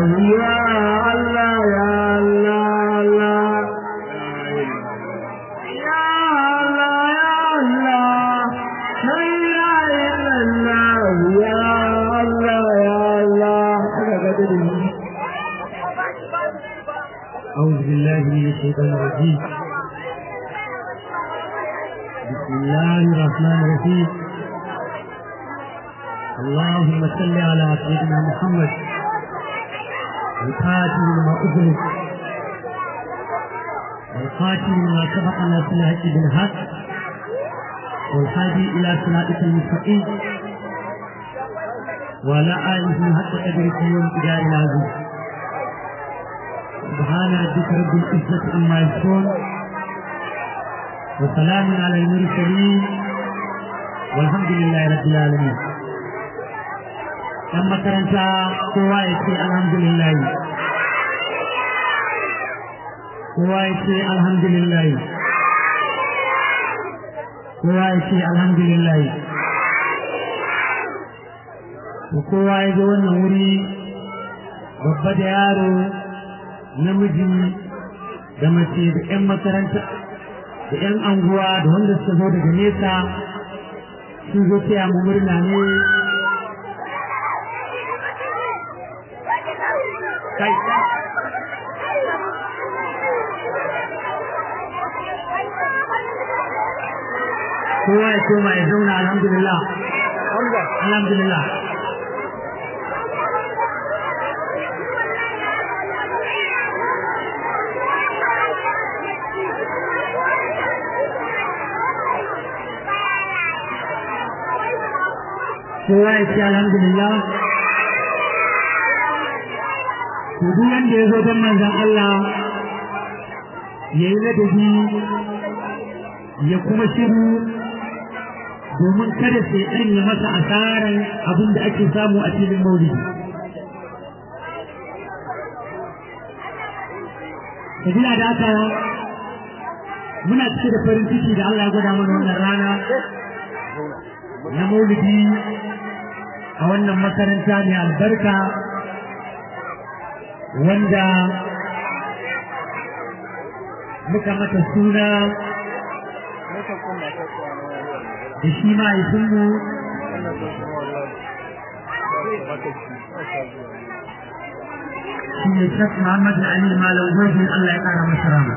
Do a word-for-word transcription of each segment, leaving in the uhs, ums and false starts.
ya Allah ya Allah ya Allah ya Allah ya Allah ya Allah أعوذ بالله من الشيطان الرجيم بسم الله الرحمن الرحيم اللهم صل على سيدنا محمد الخاتم لما أغلق والخاتم لما سبق ناصر الحق بالحق والهادي إلى صراطك المستقيم وعلى آله حق قدره وامتداد العظيم سبحان ربك رب العزة عما يصفون وسلام على المرسلين والحمد لله رب العالمين. أما كرنتا كوايتي الحمد لله كوايتي الحمد لله كوايتي الحمد لله وكوايتي ونوري babba da yaro namiji da mace da 'yan makaranta da 'yan anguwa da wanda suka zo daga nesa sun zo taya mu murna ne kai kowa ya koma ya zauna alhamdulillah alhamdulillah kowa ya ce alhamdulillah to duk wanda ya zo don manzon Allah ya yi ladabi ya kuma shiru domin kada sai ɗan ya masa asaran abin da ake samu a filin maulidi. Sabila da haka muna cike da farin ciki da Allah ya gwada mana wannan rana na maulidi a wannan makaranta mai albarka wanda muka mata suna da shi mahaifinmu shi ne Sheikh Muhammad Ali Malam Gobe Allah ya kara masa rama.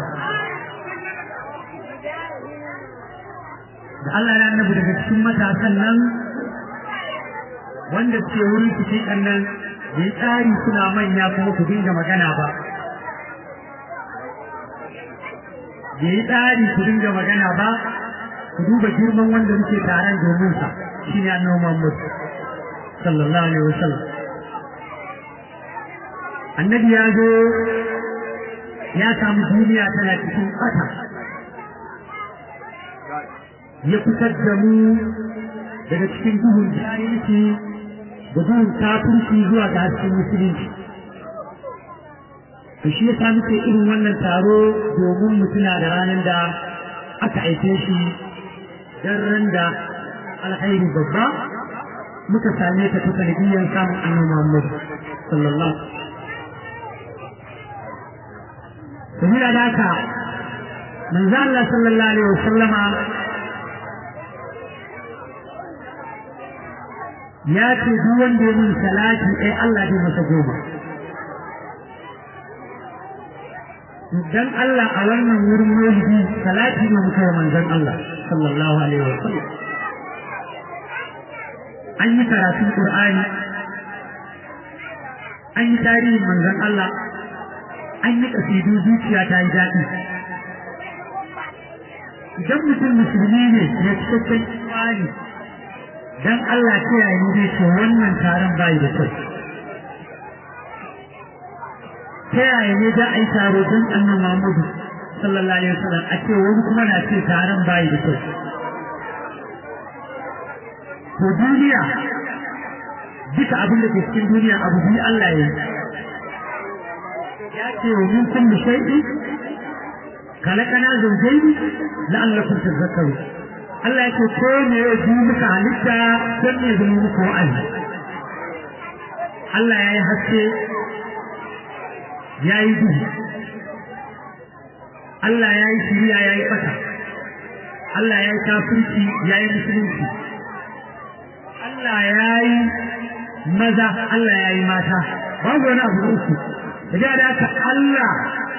Da Allah ya annabi daga cikin matasan nan wanda ke wurin cikin kannan da ya tsari suna manya kuma ku dinga magana ba. Da ya tsari ku dinga magana ba, ku duba girman wanda muke taron domin sa shi ne annabi Muhammad sallallahu alaihi wasallam. Annabi ya zo ya samu duniya tana cikin ƙasa. Ya fitar da mu daga cikin duhun jahilci da duhun kafirci zuwa ga hasken musulunci. To shi yasa muke irin wannan taro domin mu tuna da ranar da aka aike shi dan ran da alkhairi babba muka same ta ta sanadiyyar samun annabi Muhammad sallallahu alaihi wasallam. Sabila da haka manzo Allah sallallahu alaihi wasallama ya ce duk wanda ya min salati ai Allah zai masa goma. Dan Allah a wannan wurin maulidi salati ne muka yi manzon Allah sallallahu alaihi wa sallam. An yi karatun Qur'ani, an yi tarihin manzon Allah, an yi kasidu zuciya ta yi daɗi. Idan mutum musulmi ne ya cikakken imani dan Allah ta yayi zai ce wannan taron bai da kai. Ta yaya ne da ai taro don annabi Muhammad sallallahu alaihi wasallam a ce wani kuma na ce taron bai da kai. To duniya duka abin da ke cikin duniya abu bi Allah ya yi. Ya ce wa min kulli shay'in khalaqana zawjayn la'allakum tadhakkarun. Allah ya ce ko ne ya ji muka halitta don ne zama muku wa'azi. Allah ya yi haske ya yi duhu, Allah ya yi shiriya ya yi ɓata, Allah ya yi kafirci ya yi musulunci, Allah ya yi maza, Allah ya yi mata, babu wani abu uku. Da da haka Allah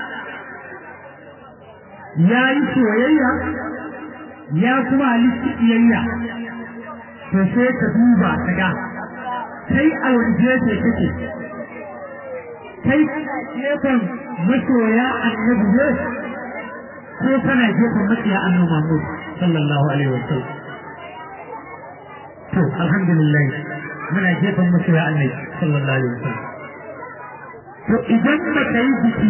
ya yi soyayya ya kuma halitta iyayya, to sai ka duba ka ga kai a wani gefe kake, kai gefen masoya annabi ne ko kana gefen makiya annabi Muhammad sallallahu alaihi wasallam. to alhamdulillah muna gefen masoya annabi sallallahu alaihi wasallam. to idan ba ka yi biki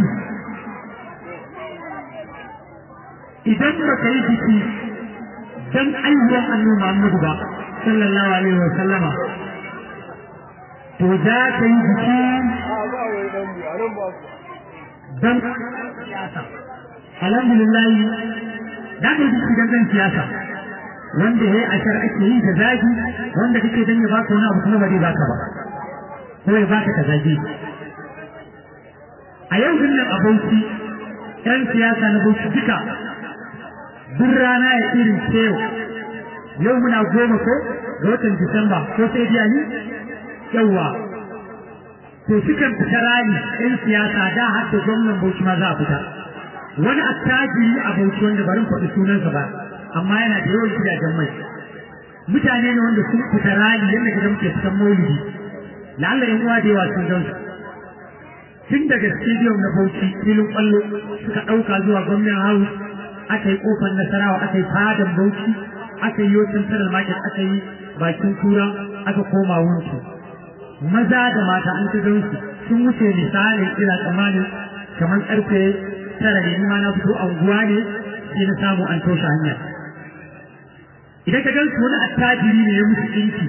idan ba ka yi biki dan ayyukan annabi Muhammad ba sallallahu alaihi wasallama, to za ka yi biki don siyasa. Alhamdulillah da ka yi biki don zan siyasa wanda ya yi ashar ake yi da zagi, wanda kake don ya baka wani abu kuma ba zai baka ba ko ya baka ka zagi. A yau din nan a Bauchi ƴan siyasa na Bauchi duka duk rana ya irin cewa yau muna goma ko ga watan Disamba ko sai biya ni yawa, to sukan fita rani ɗin siyasa da har da gwamnan Bauchi ma za a fita. Wani attajiri a Bauchi wanda barin faɗi sunansa ba amma yana da yawan gidajen mai, mutane ne wanda sun fita rani yadda gidan muke fitan maulidi, la'alla yan uwa da yawa sun gan su tun daga stadium na Bauchi filin kwallo suka ɗauka zuwa gwamnan house, aka yi kofar Nasarawa, aka yi fadan Bauchi, aka yi yotin tarar market, aka yi bakin kura, aka koma wunci. Maza da mata an ta gansu sun wuce misalin ina tsammanin kamar karfe tara ne, ma na fito anguwa ne sai na samu an toshe hanya. Idan ka gansu wani attajiri ne ya musu ɗinki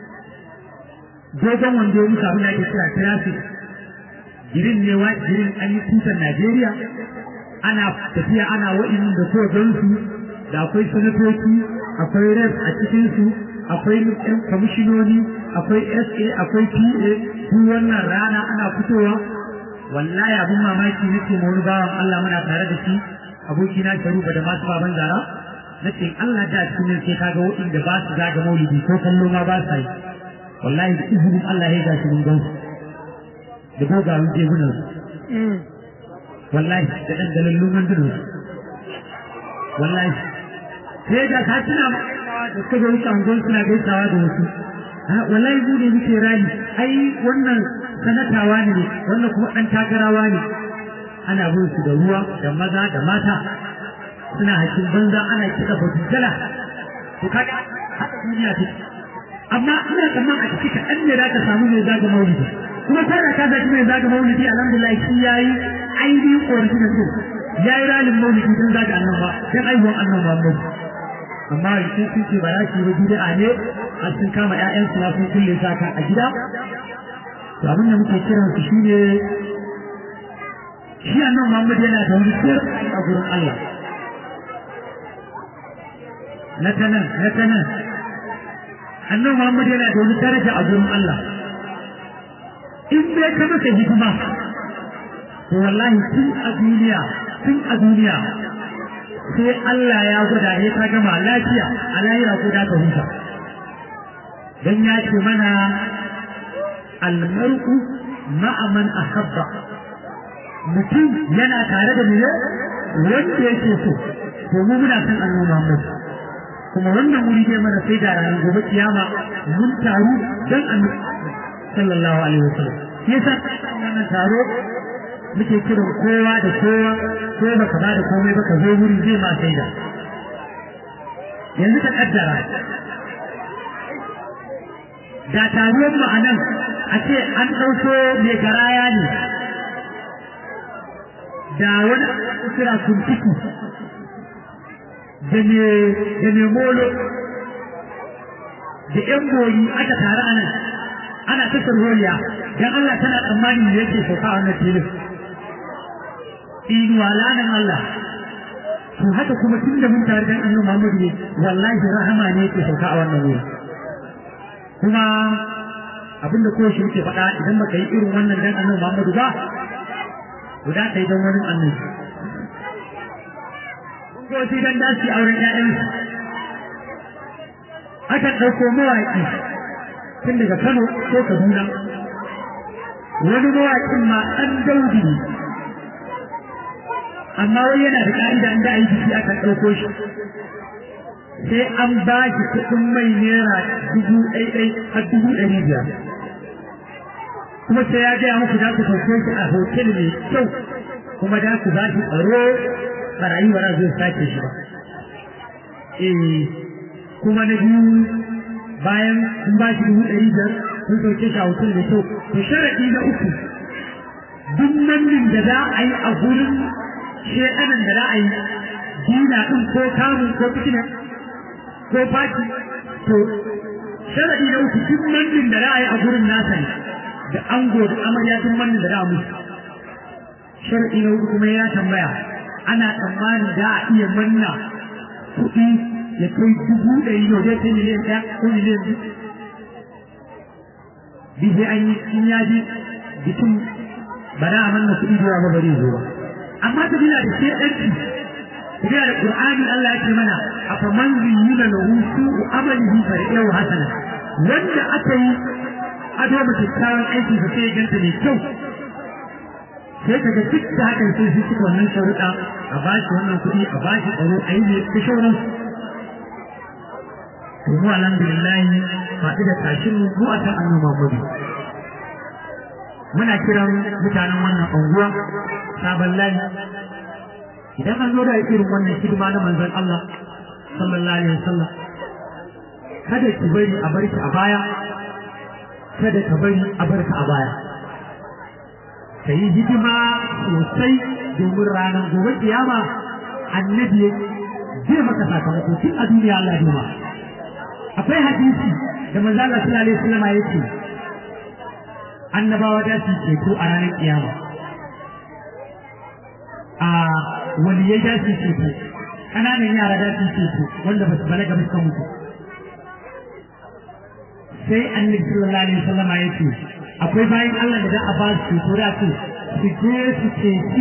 dogon wando ya musu abin da ake kira traffic, girin ne wa girin an yi tutar Najeriya, ana tafiya ana wa'in da ko gansu da akwai sanatoci, akwai rep a cikinsu, akwai ɗan kwamishinoni, akwai S A, akwai P A, duk wannan rana ana fitowa. Wallahi abin mamaki nake ma wani bawan Allah muna tare da shi, abokina Sharuba da masu baban Zara, nace Allah da cikin sai kaga waɗanda ba su zaga maulidi ko kallo ma ba sa yi. Wallahi da izinin Allah ya gashi mun gan da gogayen jegunan su, wallahi da ɗan dalilin rundunan su, wallahi sai da ka tuna da suka ga wuce angon suna gaisawa da wasu. Wallahi mu ne muke rani, ai wannan sanatawa ne, wannan kuma ɗan takarawa ne, ana bin su da ruwa da maza da mata suna hakin banza, ana kika bajujjala. To kaga haka duniya take, amma ina tsammanin a cikin kaɗan ne za ka samu mai zaga maulidi, kuma sarra ka zaki mai zaga maulidi alhamdulillah shi yayi ainihin original din, yayi ralin maulidi don zaga annabawa don aihuwan annabawa. Amma yanzu sun ce ba za su yi bid'a ne, an sun kama ƴaƴansu na sun kulle sa kan a gida. To abin da muke kiran su shine shi annabi Muhammad yana da wani sirri a gurin Allah. Na tanan na tanan annabi Muhammad yana da wani daraja a gurin Allah. In bai ka masa hidima to wallahi tun a duniya tun a duniya sai Allah ya gwada ne ta gama lafiya a lahira ko da ta huta. Dan ya ce mana almar'u ma'a man ahabba, mutum yana tare da mu wanda yake so. To mu muna san annabi Muhammad, kuma wannan wuri zai mana sai da ranar gobe kiyama mun taru dan annabi sallallahu alaihi wasallam. Yasa wannan taro muke kiran kowa da kowa, ko baka ba da komai baka zo wuri zai ma sai da. Yanzu ka kaddara da taruwar mu a nan a ce an ɗauko mai garaya ne da wani kira kuntiki da mai molo da ƴan bori aka taru a nan ana ta sarholiya, don Allah tana tsammanin da yake sauka a wannan filin inuwa lanan Allah. To haka kuma tun da mun tare da annabi Muhammad ne, wallahi rahama ne yake sauka a wannan wuri. Kuma abinda ko shi yake faɗa, idan baka yi irin wannan dan annabi Muhammad ba guda ɗaya don wani annabi ko sai dan dace auren ƴaƴansu akan ɗauko mawaƙi tun daga Kano ko Kaduna wani mawaƙin ma ɗan Daudi ne amma wai yana da ƙa'ida inda a yi biki akan ɗauko shi sai an ba shi kuɗin mai naira dubu ɗaiɗai har dubu ɗari biyar kuma sai ya gaya muku za ku sauke shi a hotel mai kyau kuma za ku ba shi tsaro barayi ba za su sake shi ba eh kuma na biyu bayan sun ba shi dubu ɗari biyar sun sauke shi a hotel mai kyau to sharaɗi na uku duk mannin da za a yi a gurin shedanan da za a yi dina ɗin ko kamun ko fitina ko fati to sharadi na uku duk mannin da ra'ayi a gurin nasa ne da ango da amarya duk mannin da ra'ayi musu sharadi na uku kuma ya tambaya ana tsammanin da a iya manna kuɗi ya kai dubu ɗari ne zai kai miliyan ɗaya ko miliyan biyu bi sai an yi in ya ji bikin ba za a manna kuɗi da yawa ba bare zo ba amma ta bila da shedanci kuma da Qur'ani Allah ya ce mana afaman yuyyina lahu su'u amalihi fa yau hasana wanda aka yi ado da kyakkyawan aiki da sai ganta mai kyau sai kaga duk da hakan sai su cika wannan sharuɗa a ba shi wannan kuɗi a ba shi tsaro a yi ne ta shauran to mu alhamdulillah faɗi da tashin mu mu a kan annabi Muhammadu muna kiran mutanen wannan unguwa sabon layi idan an zo da irin wannan hidima na manzon Allah sallallahu alaihi wasallam kada ki bari a barki a baya kada ka bari a barka a baya kai hidima sosai domin ranar gobe kiyama annabi zai maka sakamako tun a duniya Allah ya ma akwai hadisi da manzon Allah sallallahu alaihi wasallam yake annabawa da su ceto a ranar kiyama a waliyai da su ceto ƙananan yara da su ceto wanda ba su balaga ba suka mutu sai annabi sallallahu alaihi wasallam ya ce akwai bayan Allah da za a ba su ceto da su su je su ceci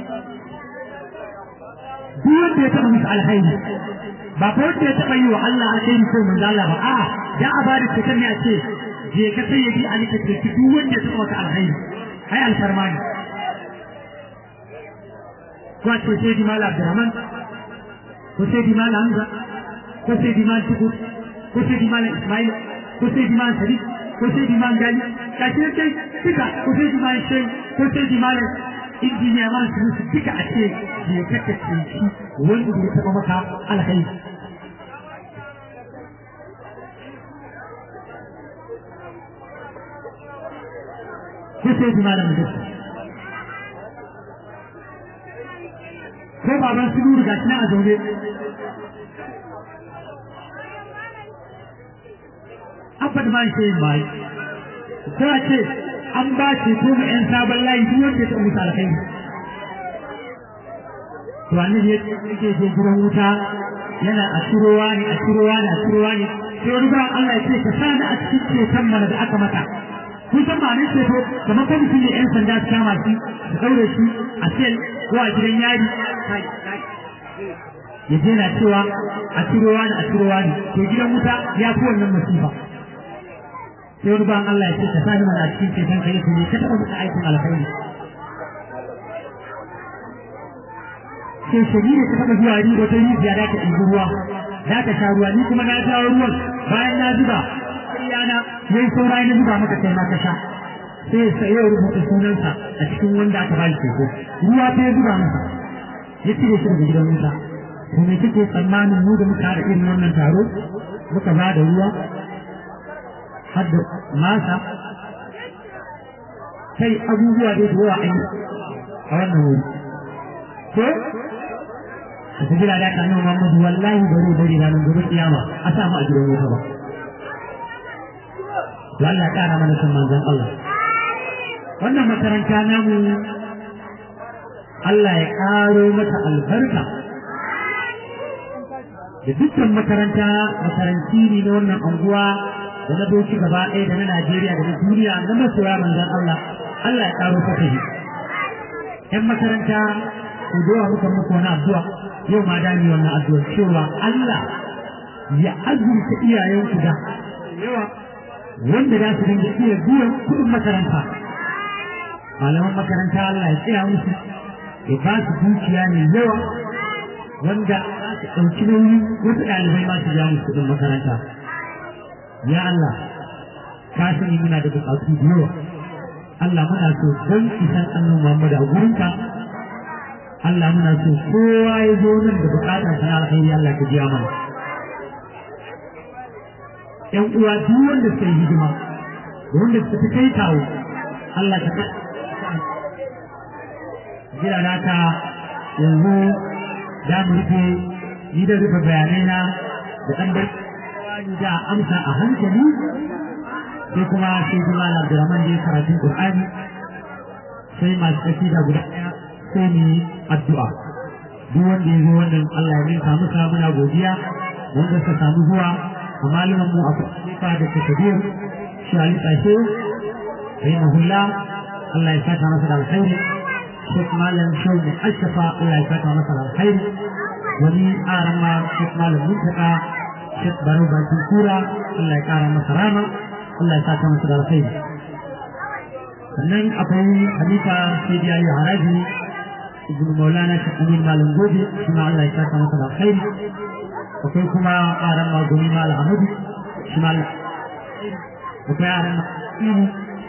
duk wanda ya taɓa musu alhairi ba ko wanda ya taɓa yi wa Allah alhairi ko manzo Allah ba a'a da a ba da ceton ne a ce je ka sai ya bi a nika ceci duk wanda ya taɓa maka alhairi ai alfarma ne ko a ce sai di mala Abdurrahman ko sai di mala Hamza ko sai di mala Tukur ko sai di mala Ismail ko sai di mala Sadiq ko sai di mala Gali ka ce sai duka ko sai di mala Shehu ko sai di mala injiniya mala su duka a ce je ka ceci wanda ya taɓa maka alhairi ko sai di mala Mudassir ko baban su nuru ga a zaune abad ma shi bai ko a ce an ba ce ko mu yan sabon layi duk wanda ta mutu alkai to annabi ya ce je gurin wuta yana a turowa ne a turowa ne a turowa ne sai wani ba Allah ya ce ka sani a cikin ceton mana da aka mata kun san ba ne ceto kamar kan shi ne yan sanda su kama shi su daure shi a sel ko a gidan yari ya je na cewa a cirowa ne a cirowa ne to gidan wuta ya fi wannan masifa sai wani ba Allah ya ce ka sani mana a cikin ceton kai ne ka taɓa muka aikin alkhairi sai shari ne ka taɓa zuwa rigo ta rijiya da ka ɗibi ruwa za ka sha ruwa ni kuma na sha ruwan bayan na zuba yana yayi saura na zuba maka kai ma ka sha sai sai ya rubuta sunansa a cikin wanda aka ba shi ko ruwa ta zuba masa ya cire shi daga gidan wuta to me kike tsammanin mu da muka haɗa irin wannan taro muka ba da ruwa har da masa kai abubuwa da yawa a yi a wannan wuri ko a ta jira da kanin Muhammadu wallahi bari bari ranar gobe kiyama a samu a gidan wuta ba Allah ƙara mana san manzon Allah wannan makaranta namu Allah ya ƙaro mata albarka da dukkan makaranta makaranti ne na wannan anguwa da na doki gaba ɗaya da na Najeriya da na duniya na masoya manzon Allah Allah ya ƙaro ta kai ‘yan makaranta ku zuwa muka muku wani addu'a yau ma dami wannan addu'a cewa Allah ya azurta iyayenku da yawa wanda za su dinga iya biyan kuɗin makaranta malaman makaranta Allah ya tsaya musu ya ba su dukiya mai yawa wanda za su ɗauki nauyi wasu ɗalibai ma su biya musu kuɗin makaranta ya Allah ka sani muna da buƙatu da yawa Allah muna so don isan annan Muhammad a gurinka Allah muna so kowa ya zo nan da buƙata ta alkhairi Allah ka biya mana ƴan uwa duk wanda suka yi hidima da wanda suka fi kai kawo Allah ka kai jira naka yanzu za mu rufe ni da rufe bayanai na da ɗan bai da amsa a hankali sai kuma sai kuma Abdurrahman da ya karatun Qur'ani sai masu tafi da guda ɗaya sai mu addu'a duk wanda ya zo wannan Allah ya rinka musa muna godiya wanda suka samu zuwa a malaman mu a fa da takabir shi Ali Tashe rahimahullah Allah ya saka masa da alkhairi Sheikh Malam Shehu ne Ashafa Allah ya saka masa da alkhairi wani arama Sheikh Malam Muntaka Sheikh Baro Bakin Kura Allah ya kara masa rama Allah ya saka masa da alkhairi sannan akwai Halifa Sayyidi Ali Haraji ibn Maulana Sheikh Amin Malam Gobe kuma Allah ya saka masa da alkhairi akwai kuma aran magumi Malam Ahmadu shi Malam akwai aran magumi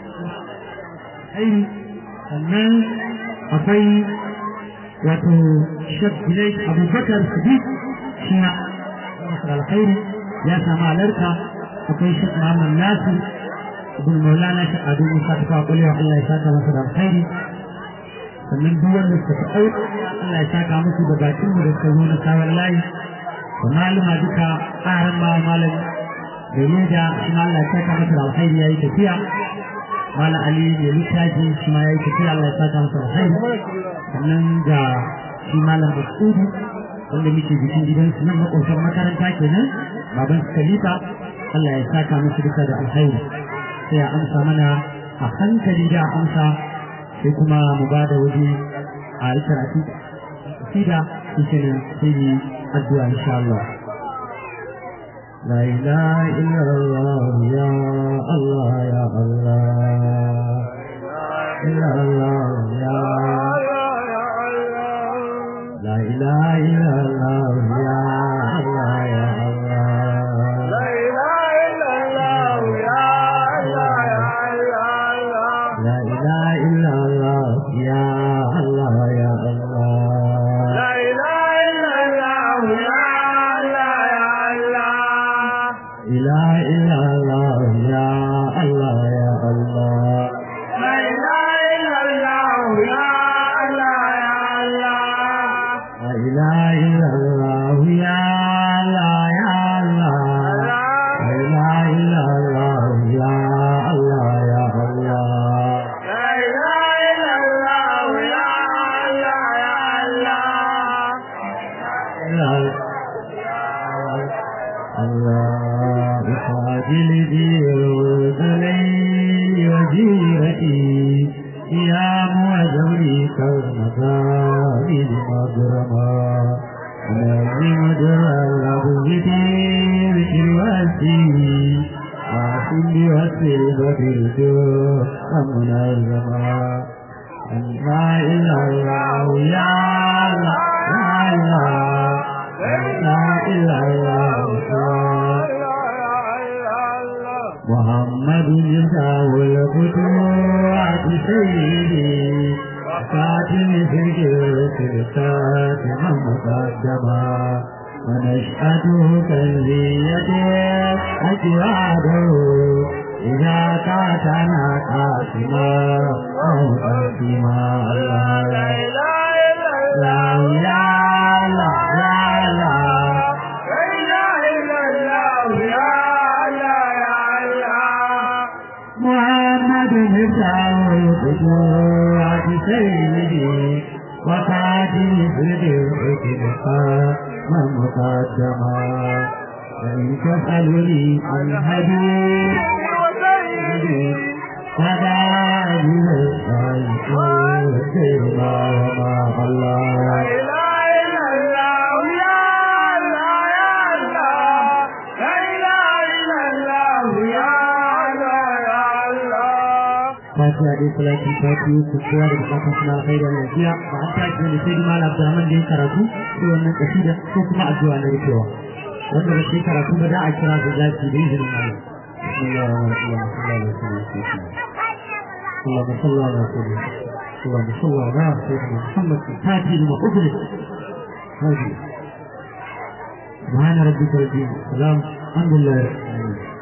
sannan akwai wato Sheikh Bilal Abubakar Sadiq shi na masa da alkhairi ya samu alarka akwai Sheikh Muhammad Nasir ibn Maulana Sheikh Adu Musa ta kwalewa Allah ya saka masa da alkhairi sannan duk wanda suka fi Allah ya saka musu da bakin mu da suka zo na kawar layi da malama duka ƙaran ma malam da yadda shi ma Allah ya saka masa da alkhairi ya yi tafiya malam Ali ya littafi shi ma ya yi tafiya Allah ya saka masa da alkhairi sannan da shi malam Basudu wanda muke bikin gidansu nan maƙosar makaranta kenan baban su Khalifa Allah ya saka musu duka da alkhairi sai ya amsa mana a hankali da amsa sai kuma mu ba da waje a yi karatu sida shi ne sai yi addu'a insha Allah la ilaha illallah ya Allah ya Allah illa Allah ya la ilaha illallah ya Allah ya Thank you. غيرنا وما الله fatiha dai salati fatiha ku kowa da bukatun suna alkhairar lafiya ba an tashi da sai mal abdurrahman da ya karatu sai wannan kasida ko kuma addu'a na rikewa wanda ba sai karatu ba da a kira da zaki da izinin Allah اللهم صل على سيدنا اللهم صل على سيدنا محمد الفاتح لما أغلق هذه سبحان ربك رب العالمين الحمد لله